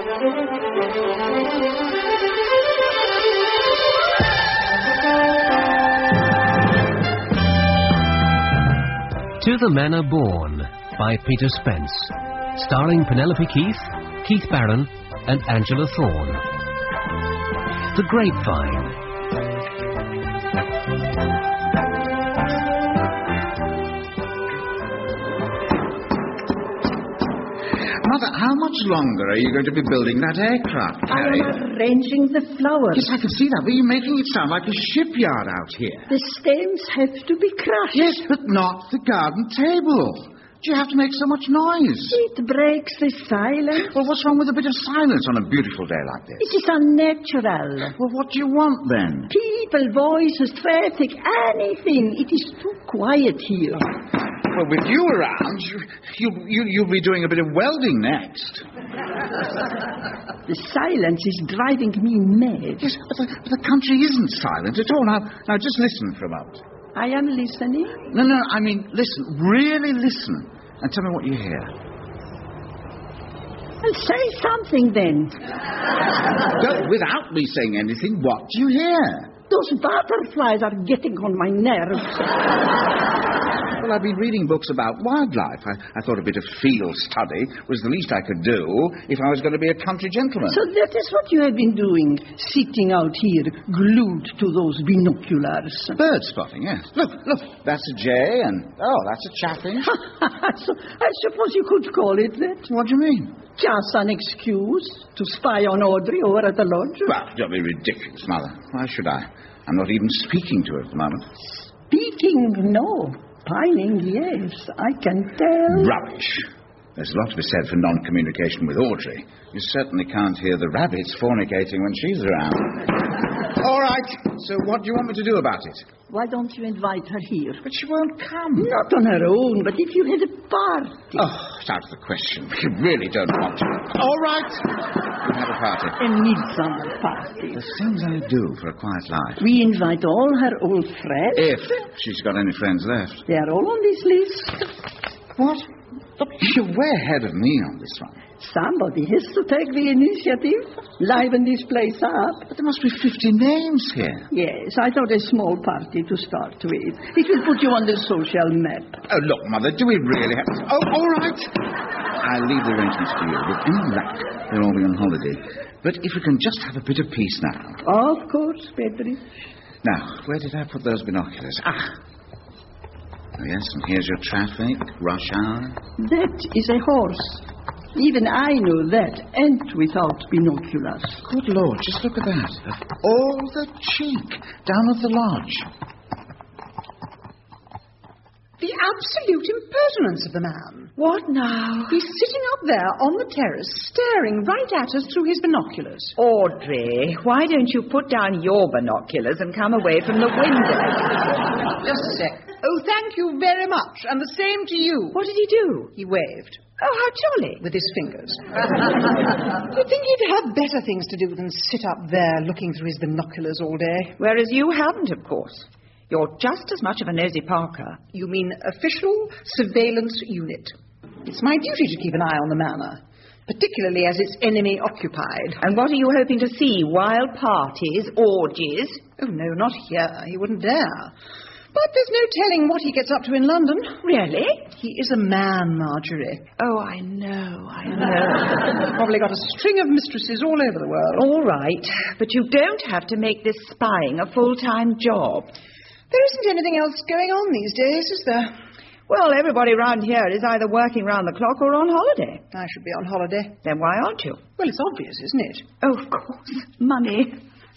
To the Manor Born by Peter Spence, starring Penelope Keith, Keith Barron and Angela Thorne. The Grapevine. Mother, how much longer are you going to be building that aircraft, Carrie? I am arranging the flowers. Yes, I can see that, but you're making it sound like a shipyard out here. The stems have to be crushed. Yes, but not the garden table. Do you have to make so much noise? It breaks the silence. Well, what's wrong with a bit of silence on a beautiful day like this? It is unnatural. Well, what do you want, then? People, voices, traffic, anything. It is too quiet here. Well, with you around, you'll be doing a bit of welding next. The silence is driving me mad. Yes, but the country isn't silent at all. Now, just listen for a moment. I am listening. No, I mean, listen. Really listen. And tell me what you hear. Well, say something, then. Without me saying anything, what do you hear? Those butterflies are getting on my nerves. Well, I've been reading books about wildlife. I thought a bit of field study was the least I could do if I was going to be a country gentleman. So that is what you have been doing, sitting out here, glued to those binoculars. Bird spotting, yes. Look, that's a jay, and, that's a chaffinch. So, I suppose you could call it that. What do you mean? Just an excuse to spy on Audrey over at the lodge. Well, don't be ridiculous, Mother. Why should I? I'm not even speaking to her at the moment. Speaking, no. Pining, yes, I can tell. Rubbish. There's a lot to be said for non-communication with Audrey. You certainly can't hear the rabbits fornicating when she's around. All right, so what do you want me to do about it? Why don't you invite her here? But she won't come. Not on her own, but if you had a party. Oh, it's out of the question. You really don't want to. All right. We'll have a party. A midsummer party. The things I do for a quiet life. We invite all her old friends. If she's got any friends left. They are all on this list. What? Look, you're way ahead of me on this one. Somebody has to take the initiative. Liven this place up. But there must be 50 names here. Yes, I thought a small party to start with. It will put you on the social map. Oh, look, Mother, do we really have... Oh, all right. I'll leave the arrangements to you. With any luck, they'll all be on holiday. But if we can just have a bit of peace now. Of course, Petri. Now, where did I put those binoculars? Oh, yes, and here's your traffic, rush hour. That is a horse. Even I know that, and without binoculars. Good Lord, just look at that. All the cheek down at the lodge. The absolute impertinence of the man. What now? He's sitting up there on the terrace, staring right at us through his binoculars. Audrey, why don't you put down your binoculars and come away from the window? Just a sec. Oh, thank you very much, and the same to you. What did he do? He waved. Oh, how jolly. With his fingers. You'd think he'd have better things to do than sit up there looking through his binoculars all day. Whereas you haven't, of course. You're just as much of a nosy Parker. You mean official surveillance unit. It's my duty to keep an eye on the manor, particularly as it's enemy occupied. And what are you hoping to see? Wild parties, orgies? Oh, no, not here. He wouldn't dare. But there's no telling what he gets up to in London. Really? He is a man, Marjorie. Oh, I know. Probably got a string of mistresses all over the world. All right, but you don't have to make this spying a full-time job. There isn't anything else going on these days, is there? Well, everybody round here is either working round the clock or on holiday. I should be on holiday. Then why aren't you? Well, it's obvious, isn't it? Oh, of course. Money.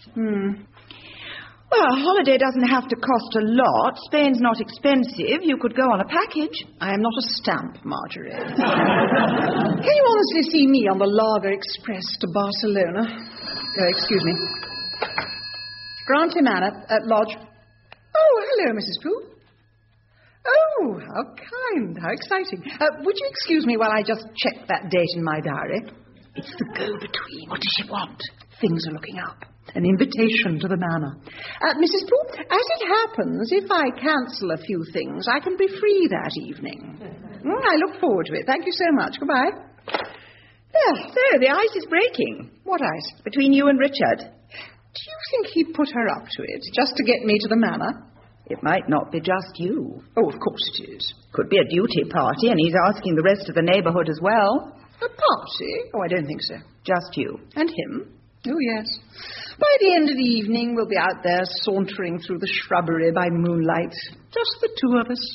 Well, a holiday doesn't have to cost a lot. Spain's not expensive. You could go on a package. I am not a stamp, Marjorie. Can you honestly see me on the Lager Express to Barcelona? Excuse me. Grantley Manor at Lodge. Oh, hello, Mrs. Pooh. Oh, how kind, how exciting. Would you excuse me while I just check that date in my diary? It's the go-between. What does she want? Things are looking up. An invitation to the manor. Mrs. Pooh, as it happens, if I cancel a few things, I can be free that evening. I look forward to it. Thank you so much. Goodbye. So, the ice is breaking. What ice? Between you and Richard. Do you think he put her up to it, just to get me to the manor? It might not be just you. Oh, of course it is. Could be a duty party, and he's asking the rest of the neighbourhood as well. A party? Oh, I don't think so. Just you. And him? Oh, yes. By the end of the evening, we'll be out there sauntering through the shrubbery by moonlight. Just the two of us.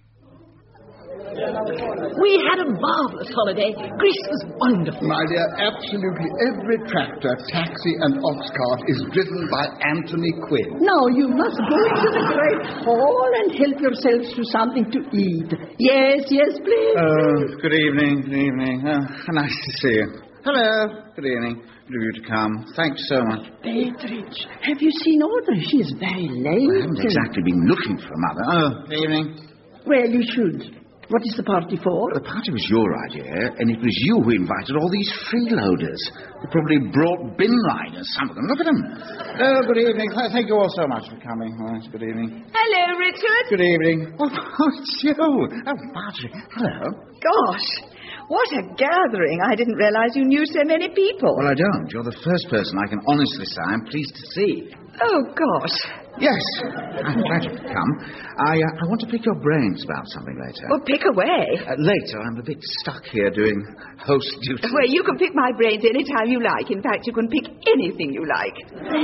We had a marvellous holiday. Greece was wonderful. My dear, absolutely every tractor, taxi and ox cart is driven by Anthony Quinn. Now you must go into the great hall and help yourselves to something to eat. Yes, please. Good evening, good evening. Nice to see you. Hello. Good evening. Good of you to come. Thanks so much. Beatrice, have you seen Audrey? She is very late. I haven't exactly been looking for a mother. Oh, good evening. Well, you should. What is the party for? The party was your idea, and it was you who invited all these freeloaders. They probably brought bin liners, some of them. Look at them. Oh, good evening. Thank you all so much for coming. Good evening. Hello, Richard. Good evening. Oh, it's you. Oh, Marjorie. Hello. Gosh, what a gathering. I didn't realise you knew so many people. Well, I don't. You're the first person I can honestly say I'm pleased to see. Oh, gosh. Yes, I'm glad you could come. I want to pick your brains about something later. Well, pick away. Later, I'm a bit stuck here doing host duty. Well, you can pick my brains any time you like. In fact, you can pick anything you like.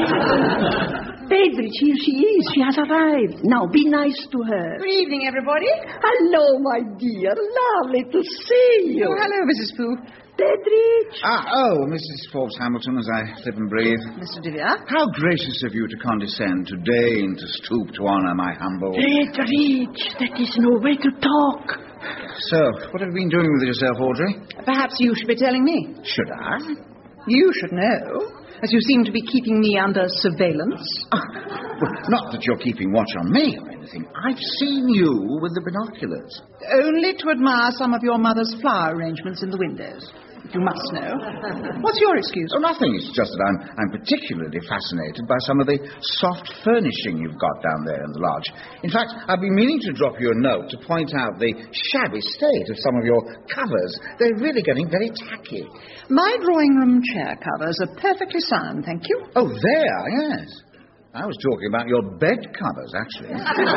Beatrice, here she is. She has arrived. Now, be nice to her. Good evening, everybody. Hello, my dear. Lovely to see you. Oh, hello, Mrs. Pooh. Beatrice. Mrs. Forbes Hamilton, as I live and breathe. Mr. Devere. How gracious of you to condescend, to deign to stoop to honour my humble... Beatrice, that is no way to talk. So, what have you been doing with yourself, Audrey? Perhaps you should be telling me. Should I? You should know, as you seem to be keeping me under surveillance. Well, not that you're keeping watch on me or anything. I've seen you with the binoculars. Only to admire some of your mother's flower arrangements in the windows. You must know. What's your excuse? Oh, nothing. It's just that I'm particularly fascinated by some of the soft furnishing you've got down there in the lodge. In fact, I've been meaning to drop you a note to point out the shabby state of some of your covers. They're really getting very tacky. My drawing room chair covers are perfectly sound, thank you. Oh, they are, yes. I was talking about your bed covers, actually.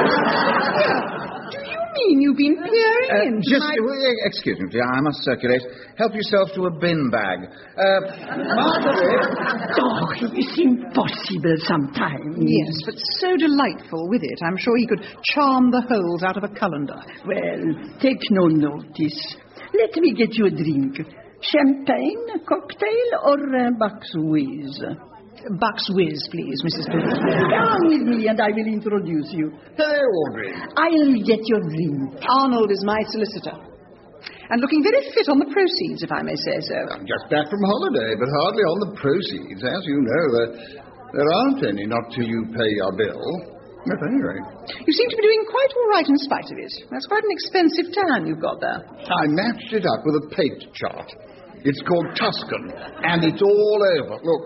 Do you mean you've been peering into Excuse me, please. I must circulate. Help yourself to a bin bag. Margaret. Oh, it is impossible sometimes. Yes, but so delightful with it. I'm sure he could charm the holes out of a colander. Well, take no notice. Let me get you a drink. Champagne, a cocktail, or Bucks Whiz? Bucks Whiz, please, Mrs. Pooh. Come with me and I will introduce you. Hello, Audrey. I'll get your drink. Arnold is my solicitor. And looking very fit on the proceeds, if I may say so. I'm just back from holiday, but hardly on the proceeds. As you know, there aren't any, not till you pay your bill. At any rate. You seem to be doing quite all right in spite of it. That's quite an expensive tan you've got there. I matched it up with a paint chart. It's called Tuscan, and it's all over. Look.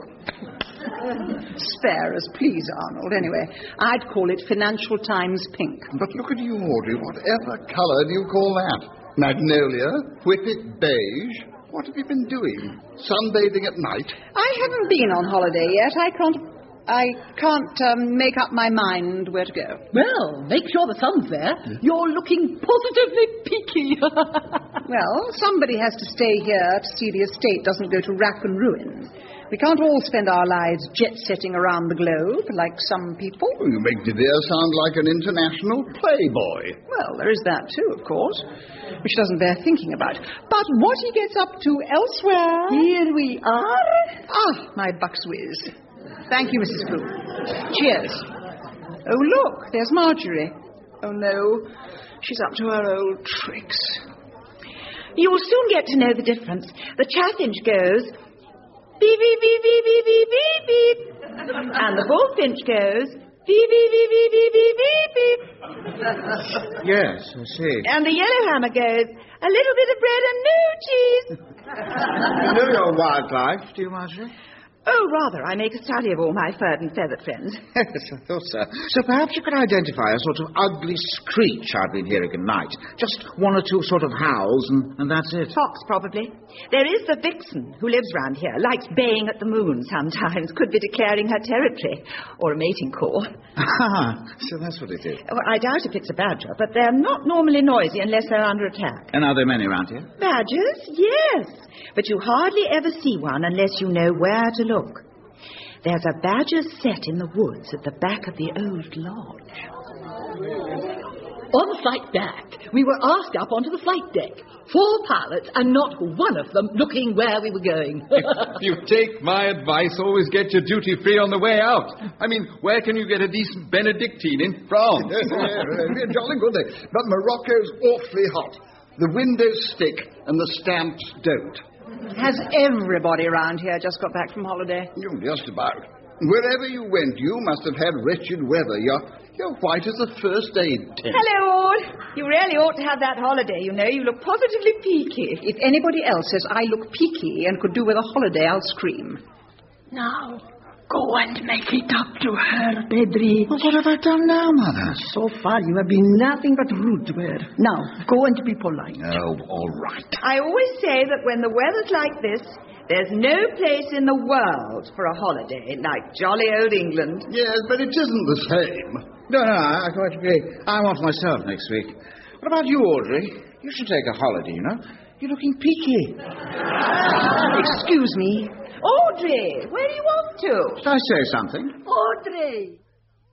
Spare us, please, Arnold. Anyway, I'd call it Financial Times pink. But look at you, Audrey. Whatever colour do you call that? Magnolia? Whippet beige? What have you been doing? Sunbathing at night? I haven't been on holiday yet. I can't make up my mind where to go. Well, make sure the sun's there. You're looking positively peaky. Well, somebody has to stay here to see the estate doesn't go to rack and ruin. We can't all spend our lives jet-setting around the globe like some people. Well, you make Devere sound like an international playboy. Well, there is that too, of course, which doesn't bear thinking about. But what he gets up to elsewhere... Here we are. My Bucks Whiz. Thank you, Mrs. Pooh. Cheers. Oh, look, there's Marjorie. Oh, no, she's up to her old tricks. You'll soon get to know the difference. The chaffinch goes... beep, beep, beep, beep, beep, beep, beep, beep. And the bullfinch goes... beep, beep, beep, beep, beep, beep, beep, beep. Yes, I see. And the yellowhammer goes... a little bit of bread and no cheese. You know your wildlife, do you, Marjorie? Oh, rather. I make a study of all my furred and feathered friends. Yes, I thought so. So perhaps you could identify a sort of ugly screech I've been hearing at night. Just one or two sort of howls, and that's it. Fox, probably. There is the vixen who lives round here, likes baying at the moon sometimes, could be declaring her territory, or a mating call. Ah, so that's what it is. Well, I doubt if it's a badger, but they're not normally noisy unless they're under attack. And are there many around here? Badgers? Yes. But you hardly ever see one unless you know where to look. There's a badger set in the woods at the back of the old lodge. On the flight back, we were asked up onto the flight deck. 4 pilots, and not one of them looking where we were going. If you take my advice, always get your duty free on the way out. I mean, where can you get a decent Benedictine in France? Jolly good day. But Morocco's awfully hot. The windows stick and the stamps don't. Has everybody around here just got back from holiday? Just about. Wherever you went, you must have had wretched weather. You're white as a first aid tent. Hello, Ord. You really ought to have that holiday, you know. You look positively peaky. If anybody else says I look peaky and could do with a holiday, I'll scream. Now, go and make it up to her, Pedri. Well, what have I done now, Mother? So far, you have been nothing but rude to her. Now, go and be polite. Oh, all right. I always say that when the weather's like this, there's no place in the world for a holiday like jolly old England. Yes, but it isn't the same. No, I quite agree. I'm off myself next week. What about you, Audrey? You should take a holiday, you know. You're looking peaky. Excuse me. Audrey, where do you want to? Did I say something? Audrey!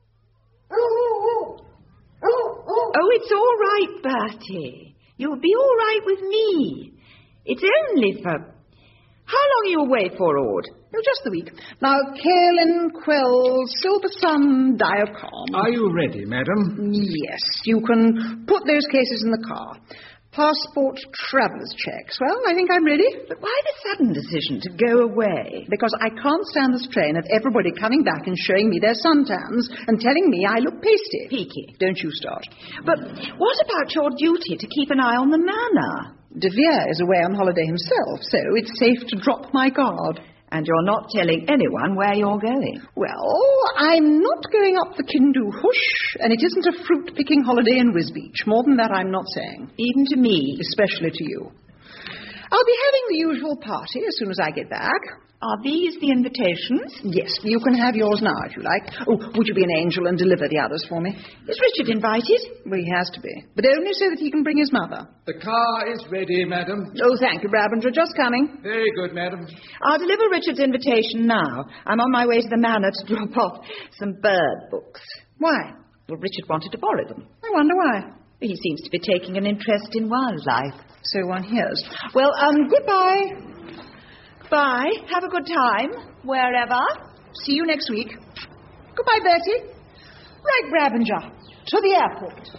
Oh, it's all right, Bertie. You'll be all right with me. It's only for... How long are you away for, Aud? Oh, just the week. Now, Caroline, Quell, Silver Sun, Diacom. Are you ready, madam? Yes, you can put those cases in the car. Passport, traveller's checks. Well, I think I'm ready. But why the sudden decision to go away? Because I can't stand the strain of everybody coming back and showing me their suntans and telling me I look pasty. Peaky. Don't you start. But what about your duty to keep an eye on the manor? De Vere is away on holiday himself, so it's safe to drop my guard. And you're not telling anyone where you're going? Well, I'm not going up the Kindu Hush, and it isn't a fruit-picking holiday in Wisbeach. More than that, I'm not saying. Even to me? Especially to you. I'll be having the usual party as soon as I get back. Are these the invitations? Yes, you can have yours now if you like. Oh, would you be an angel and deliver the others for me? Is Richard invited? Well, he has to be. But only so that he can bring his mother. The car is ready, madam. Oh, thank you, Brabinger. Just coming. Very good, madam. I'll deliver Richard's invitation now. I'm on my way to the manor to drop off some bird books. Why? Well, Richard wanted to borrow them. I wonder why. He seems to be taking an interest in wildlife. So one hears. Well, goodbye. Bye. Have a good time, wherever. See you next week. Goodbye, Bertie. Right, Brabinger. To the airport.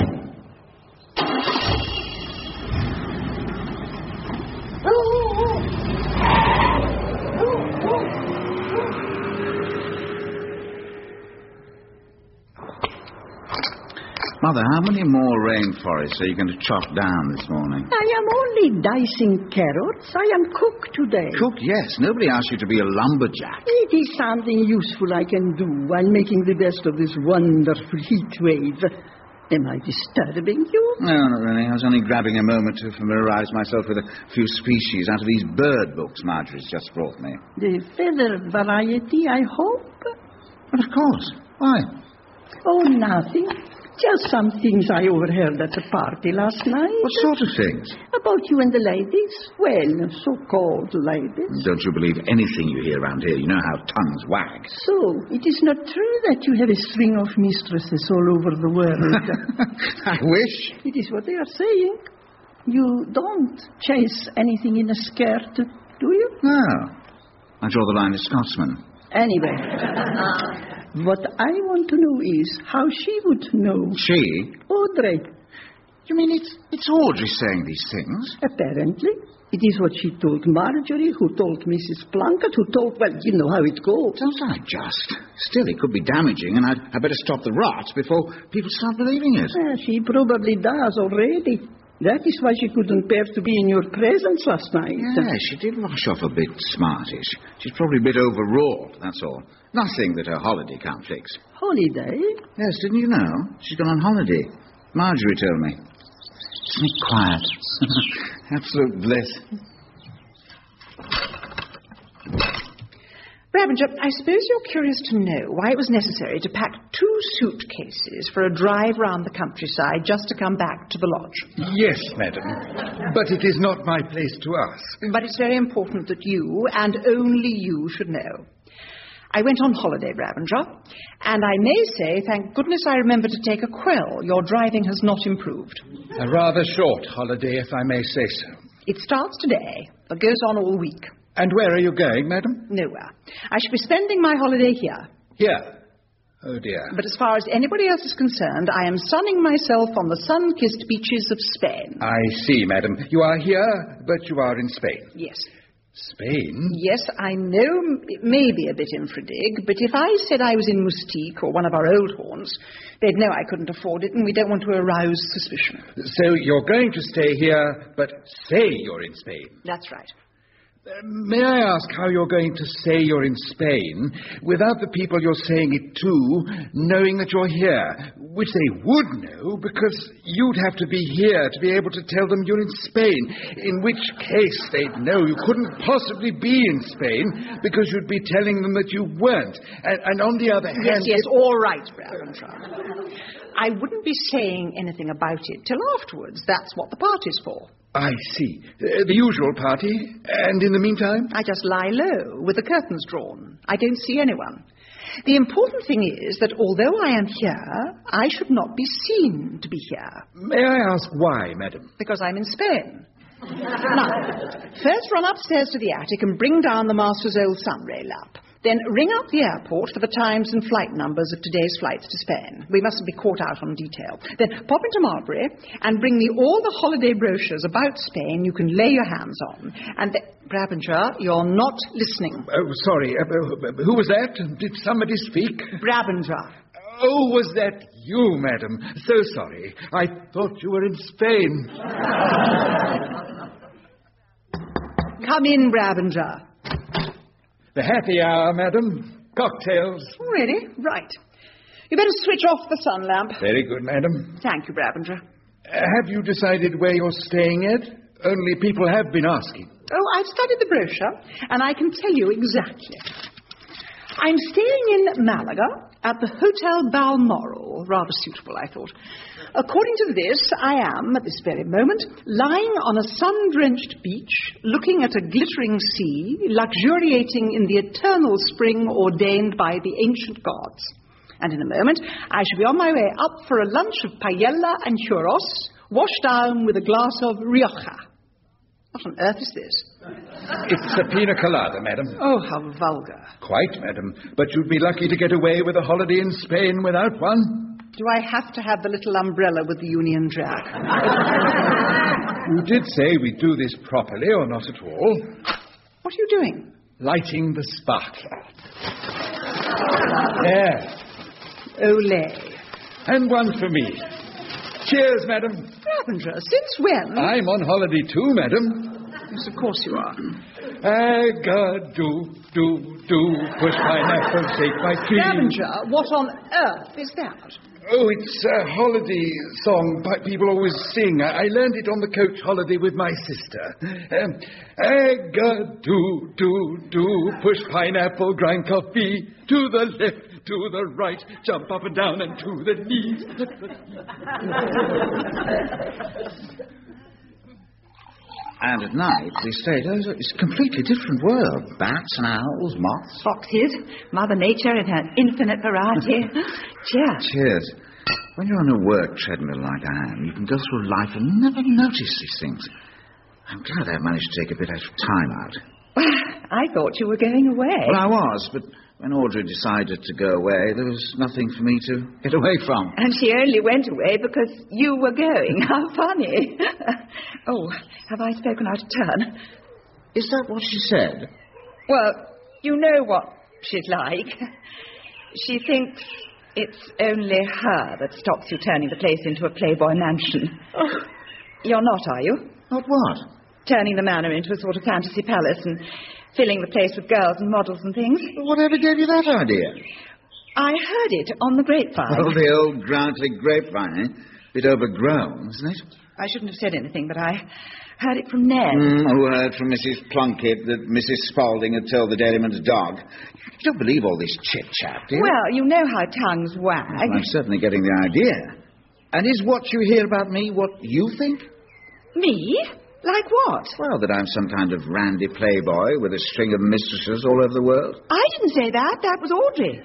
Mother, how many more rainforests are you going to chop down this morning? I am only dicing carrots. I am cook today. Cook, yes. Nobody asked you to be a lumberjack. It is something useful I can do while making the best of this wonderful heat wave. Am I disturbing you? No, not really. I was only grabbing a moment to familiarise myself with a few species out of these bird books Marjorie's just brought me. The feathered variety, I hope? But of course. Why? Oh, nothing. Just some things I overheard at the party last night. What sort of things? About you and the ladies. Well, so-called ladies. Don't you believe anything you hear around here? You know how tongues wag. So, it is not true that you have a string of mistresses all over the world. I wish. It is what they are saying. You don't chase anything in a skirt, do you? No. I draw the line at Scotsman. Anyway, what I want to know is how she would know. She? Audrey. You mean it's Audrey saying these things? Apparently. It is what she told Marjorie, who told Mrs. Plunkett, who told... Well, you know how it goes. Don't I just? Still, it could be damaging, and I'd better stop the rot before people start believing it. She probably does already. That is why she couldn't bear to be in your presence last night. Yeah, she did rush off a bit smartish. She's probably a bit overwrought, that's all. Nothing that her holiday can't fix. Holiday? Yes, didn't you know? She's gone on holiday. Marjorie told me. Isn't it quiet? Absolute bliss. Brabinger, I suppose you're curious to know why it was necessary to pack 2 suitcases for a drive round the countryside just to come back to the lodge. Yes, madam. But it is not my place to ask. But it's very important that you, and only you, should know. I went on holiday, Brabinger, and I may say, thank goodness I remembered to take a quell. Your driving has not improved. A rather short holiday, if I may say so. It starts today, but goes on all week. And where are you going, madam? Nowhere. I shall be spending my holiday here. Here? Oh, dear. But as far as anybody else is concerned, I am sunning myself on the sun-kissed beaches of Spain. I see, madam. You are here, but you are in Spain. Yes. Spain? Yes, I know it may be a bit infradig, but if I said I was in Moustique or one of our old haunts, they'd know I couldn't afford it, and we don't want to arouse suspicion. So you're going to stay here, but say you're in Spain? That's right. May I ask how you're going to say you're in Spain without the people you're saying it to knowing that you're here, which they would know because you'd have to be here to be able to tell them you're in Spain, in which case they'd know you couldn't possibly be in Spain because you'd be telling them that you weren't. And on the other hand... Yes, all right, Brabinger. I wouldn't be saying anything about it till afterwards. That's what the party's for. I see. The usual party. And in the meantime? I just lie low, with the curtains drawn. I don't see anyone. The important thing is that although I am here, I should not be seen to be here. May I ask why, madam? Because I'm in Spain. Now, first run upstairs to the attic and bring down the master's old sunray lamp. Then ring up the airport for the times and flight numbers of today's flights to Spain. We mustn't be caught out on detail. Then pop into Marbury and bring me all the holiday brochures about Spain you can lay your hands on. And Brabinger, you're not listening. Oh, sorry. Who was that? Did somebody speak? Brabinger. Oh, was that you, madam? So sorry. I thought you were in Spain. Come in, Brabinger. The happy hour, madam. Cocktails. Ready? Right. You better switch off the sun lamp. Very good, madam. Thank you, Brabinger. Have you decided where you're staying at? Only people have been asking. Oh, I've studied the brochure, and I can tell you exactly. I'm staying in Malaga at the Hotel Balmoral. Rather suitable, I thought. According to this, I am, at this very moment, lying on a sun-drenched beach, looking at a glittering sea, luxuriating in the eternal spring ordained by the ancient gods. And in a moment, I shall be on my way up for a lunch of paella and churros, washed down with a glass of Rioja. What on earth is this? It's a pina colada, madam. Oh, how vulgar. Quite, madam. But you'd be lucky to get away with a holiday in Spain without one. Do I have to have the little umbrella with the Union Jack? You did say we'd do this properly, or not at all. What are you doing? Lighting the sparkler. There. Olé. And one for me. Cheers, madam. Brabinger, since when? I'm on holiday too, madam. Yes, of course you are. Do, push pineapple, take my cream. Brabinger, what on earth is that? Oh, it's a holiday song people always sing. I learned it on the coach holiday with my sister. Do, push pineapple, grind coffee, to the left, to the right, jump up and down and to the knees. And at night, the estate is a completely different world. Bats and owls, moths. Foxes, Mother Nature in her infinite variety. Cheers. Cheers. When you're on a work treadmill like I am, you can go through life and never notice these things. I'm glad I managed to take a bit of time out. I thought you were going away. Well, I was, but when Audrey decided to go away, there was nothing for me to get away from. And she only went away because you were going. How funny. Oh, have I spoken out of turn? Is that what she said? Well, you know what she's like. She thinks it's only her that stops you turning the place into a Playboy mansion. Oh, You're not, are you? Not what? Turning the manor into a sort of fantasy palace and filling the place with girls and models and things. Whatever gave you that idea? I heard it on the grapevine. Oh, the old Grantley grapevine, eh? Bit overgrown, isn't it? I shouldn't have said anything, but I heard it from Ned. Who heard from Mrs. Plunkett that Mrs. Spaulding had told the dairyman's dog. You don't believe all this chit-chat, do you? Well, you know how tongues wag. Well, I'm certainly getting the idea. And is what you hear about me what you think? Me? Like what? Well, that I'm some kind of randy playboy with a string of mistresses all over the world. I didn't say that. That was Audrey.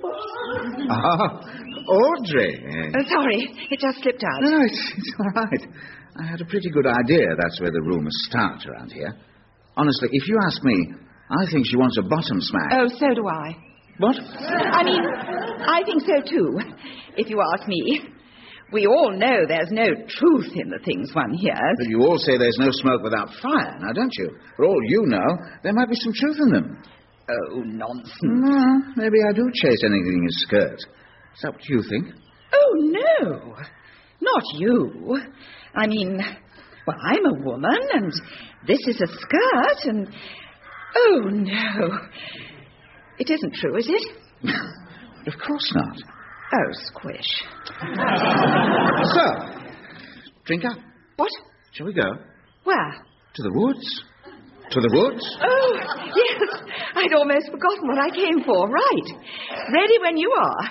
Audrey. Oh, sorry. It just slipped out. No, it's all right. I had a pretty good idea that's where the rumours start around here. Honestly, if you ask me, I think she wants a bottom smack. Oh, so do I. What? I mean, I think so too, if you ask me. We all know there's no truth in the things one hears. But you all say there's no smoke without fire, now don't you? For all you know, there might be some truth in them. Oh, nonsense. No, maybe I do chase anything in a skirt. Is that what you think? Oh, no. Not you. I mean, well, I'm a woman, and this is a skirt, and... Oh, no. It isn't true, is it? Of course not. Oh, squish. So, drink up. What? Shall we go? Where? To the woods. To the woods? Oh, yes. I'd almost forgotten what I came for. Right. Ready when you are.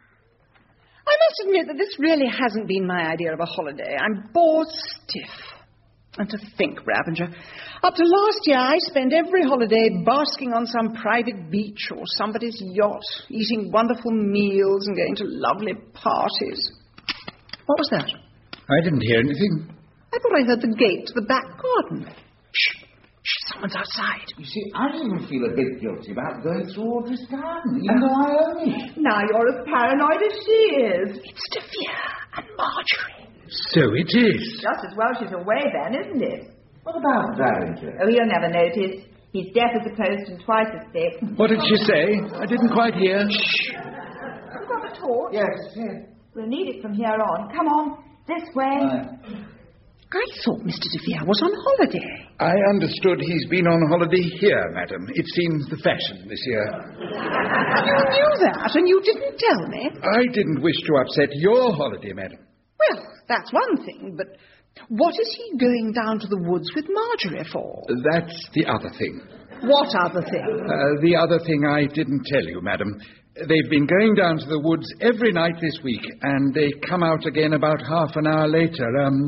I must admit that this really hasn't been my idea of a holiday. I'm bored stiff. And to think, Ravenger, up to last year I spent every holiday basking on some private beach or somebody's yacht, eating wonderful meals and going to lovely parties. What was that? I didn't hear anything. I thought I heard the gate to the back garden. Shh. Shh, someone's outside. You see, I even feel a bit guilty about going through Audrey's garden, even though I own it. Now you're as paranoid as she is. It's Sophia and Marjorie. So it is. Just as well she's away then, isn't it? What about Barringer? Oh, he'll never notice. He's deaf as a post and twice as thick. What did she say? I didn't quite hear. Shh. You've got a torch? Yes. We'll need it from here on. Come on, this way. I thought Mr. De Vere was on holiday. I understood he's been on holiday here, madam. It seems the fashion this year. You knew that, and you didn't tell me. I didn't wish to upset your holiday, madam. Well, that's one thing, but what is he going down to the woods with Marjorie for? That's the other thing. What other thing? The other thing I didn't tell you, madam. They've been going down to the woods every night this week, and they come out again about half an hour later,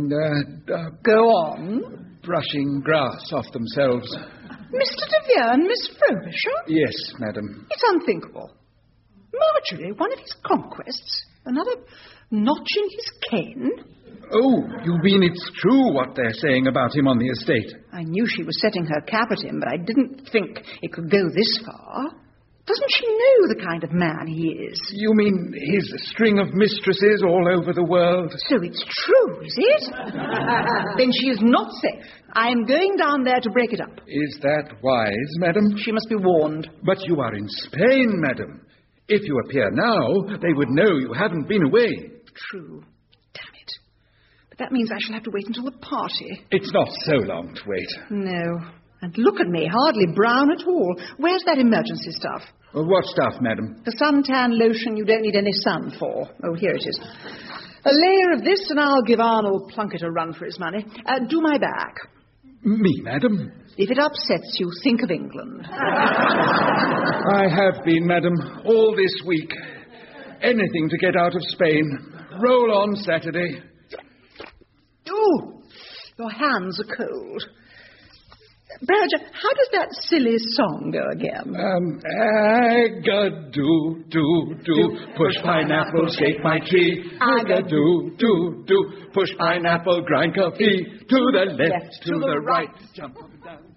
Go on. brushing grass off themselves. Mr. De Vere and Miss Frobisher? Yes, madam. It's unthinkable. Marjorie, one of his conquests, another notch in his cane. Oh, you mean it's true what they're saying about him on the estate? I knew she was setting her cap at him, but I didn't think it could go this far. Doesn't she know the kind of man he is? You mean his string of mistresses all over the world? So it's true, is it? Then she is not safe. I am going down there to break it up. Is that wise, madam? She must be warned. But you are in Spain, madam. If you appear now, they would know you haven't been away. True. Damn it. But that means I shall have to wait until the party. It's not so long to wait. No. And look at me, hardly brown at all. Where's that emergency stuff? Well, what stuff, madam? The suntan lotion you don't need any sun for. Oh, here it is. A layer of this and I'll give Arnold Plunkett a run for his money. Do my back. Me, madam? If it upsets you, think of England. I have been, madam, all this week. Anything to get out of Spain. Roll on Saturday. Oh, your hands are cold. Berger, how does that silly song go again? Aga-do, push pineapple, shake my tree. Aga-do, push pineapple, grind coffee. To the left, to the right, jump up and down.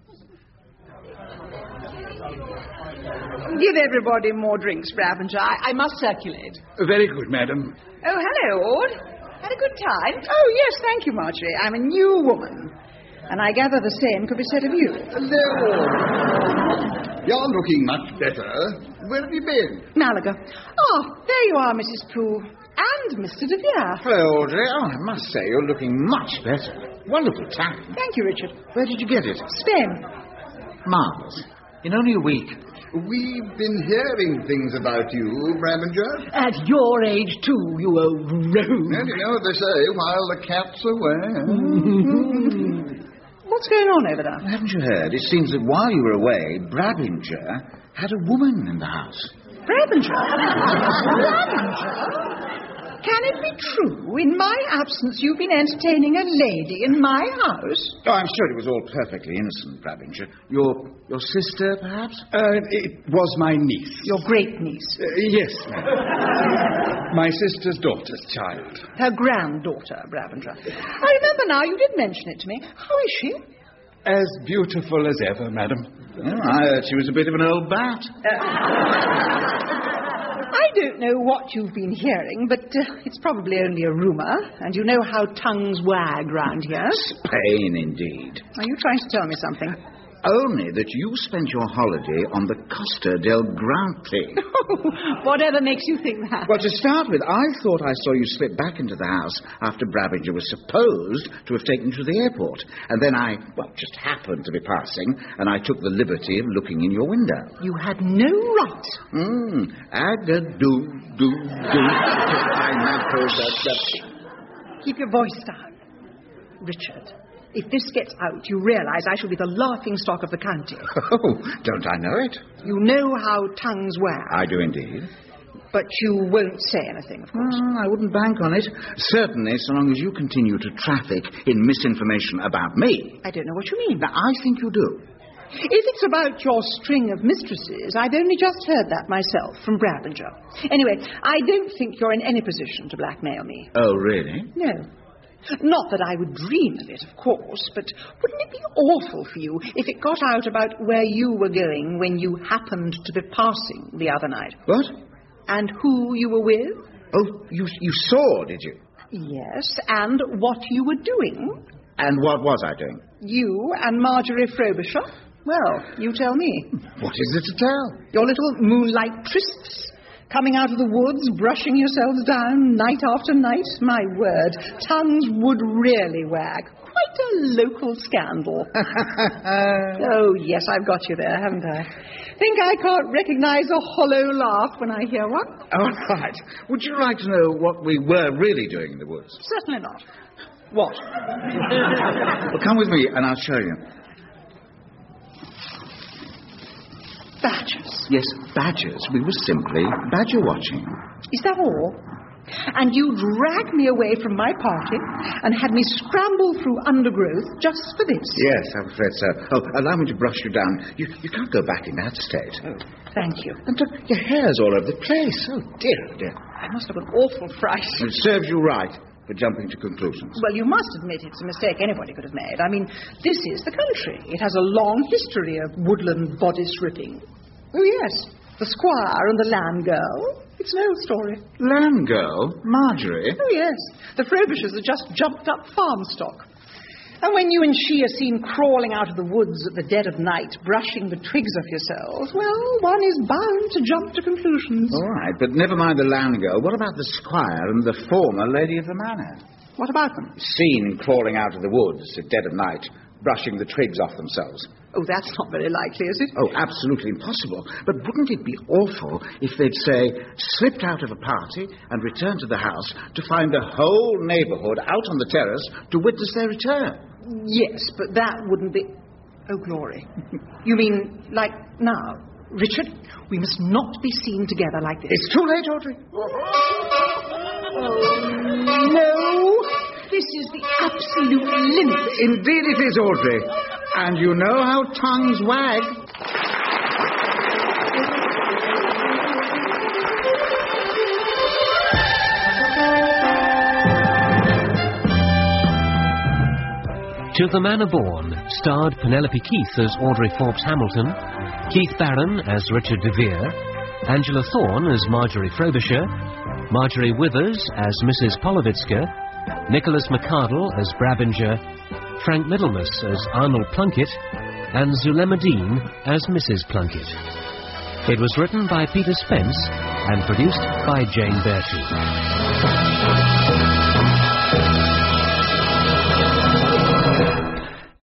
Give everybody more drinks, Ravenger. I must circulate. Very good, madam. Oh, hello, Aud. Had a good time? Oh, yes, thank you, Marjorie. I'm a new woman. And I gather the same could be said of you. Hello. You're looking much better. Where have you been? Malaga. Oh, there you are, Mrs. Prue. And Mr. De Vere. Hello, Audrey. Oh, I must say, you're looking much better. Wonderful time. Thank you, Richard. Where did you get it? Spain. Marvellous. In only a week. We've been hearing things about you, Brabinger. At your age, too, you old rogue. And you know what they say, while the cat's away. What's going on over there? Haven't you heard? It seems that while you were away, Brabinger had a woman in the house. Brabinger? Brabinger? Can it be true? In my absence, you've been entertaining a lady in my house? Oh, I'm sure it was all perfectly innocent, Brabinger. Your sister, perhaps? It was my niece. Your great-niece? Yes, ma'am. My sister's daughter's child. Her granddaughter, Brabinger. I remember now, you did mention it to me. How is she? As beautiful as ever, madam. Well, I heard she was a bit of an old bat. I don't know what you've been hearing, but it's probably only a rumour, and you know how tongues wag round here. Spain, indeed. Are you trying to tell me something? Only that you spent your holiday on the Costa del Grante. Whatever makes you think that? Well, to start with, I thought I saw you slip back into the house after Brabinger was supposed to have taken you to the airport. And then I, just happened to be passing, and I took the liberty of looking in your window. You had no right. Ag-a-doo-doo-doo. Keep your voice down. Richard, if this gets out, you realise I shall be the laughingstock of the county. Oh, don't I know it? You know how tongues wag. I do indeed. But you won't say anything, of course. I wouldn't bank on it. Certainly, so long as you continue to traffic in misinformation about me. I don't know what you mean. Now, I think you do. If it's about your string of mistresses, I've only just heard that myself from Brabinger. Anyway, I don't think you're in any position to blackmail me. Oh, really? No. Not that I would dream of it, of course, but wouldn't it be awful for you if it got out about where you were going when you happened to be passing the other night? What? And who you were with? Oh, you saw, did you? Yes, and what you were doing. And what was I doing? You and Marjorie Frobisher? Well, you tell me. What is it to tell? Your little moonlight trysts. Coming out of the woods, brushing yourselves down night after night. My word, tongues would really wag. Quite a local scandal. Oh, yes, I've got you there, haven't I? Think I can't recognize a hollow laugh when I hear one? All right. Would you like to know what we were really doing in the woods? Certainly not. What? Well, come with me and I'll show you. Badgers. Yes, badgers. We were simply badger watching. Is that all? And you dragged me away from my party and had me scramble through undergrowth just for this? Yes, I'm afraid so. Oh, allow me to brush you down. You can't go back in that state. Oh, thank you. And your hair's all over the place. Oh, dear, oh dear. I must have an awful fright. It serves you right for jumping to conclusions. Well, you must admit it's a mistake anybody could have made. I mean, this is the country. It has a long history of woodland bodice ripping. Oh, yes. The squire and the land girl. It's an old story. Land girl? Marjorie? Oh, yes. The Frobishers are just jumped up farm stock. And when you and she are seen crawling out of the woods at the dead of night, brushing the twigs off yourselves, well, one is bound to jump to conclusions. All right, but never mind the land girl. What about the squire and the former lady of the manor? What about them? Seen crawling out of the woods at dead of night, brushing the twigs off themselves. Oh, that's not very likely, is it? Oh, absolutely impossible. But wouldn't it be awful if they'd, say, slipped out of a party and returned to the house to find the whole neighbourhood out on the terrace to witness their return? Yes, but that wouldn't be... Oh, glory. You mean, like now? Richard, we must not be seen together like this. It's too late, Audrey. Oh, no. This is the absolute limit. Indeed it is, Audrey. And you know how tongues wag. To the Manor Born starred Penelope Keith as Audrey Forbes Hamilton, Keith Barron as Richard de Vere, Angela Thorne as Marjorie Frobisher, Marjorie Withers as Mrs. Polovitska, Nicholas McCardle as Brabinger, Frank Middlemas as Arnold Plunkett, and Zulema Dean as Mrs. Plunkett. It was written by Peter Spence and produced by Jane Bertie.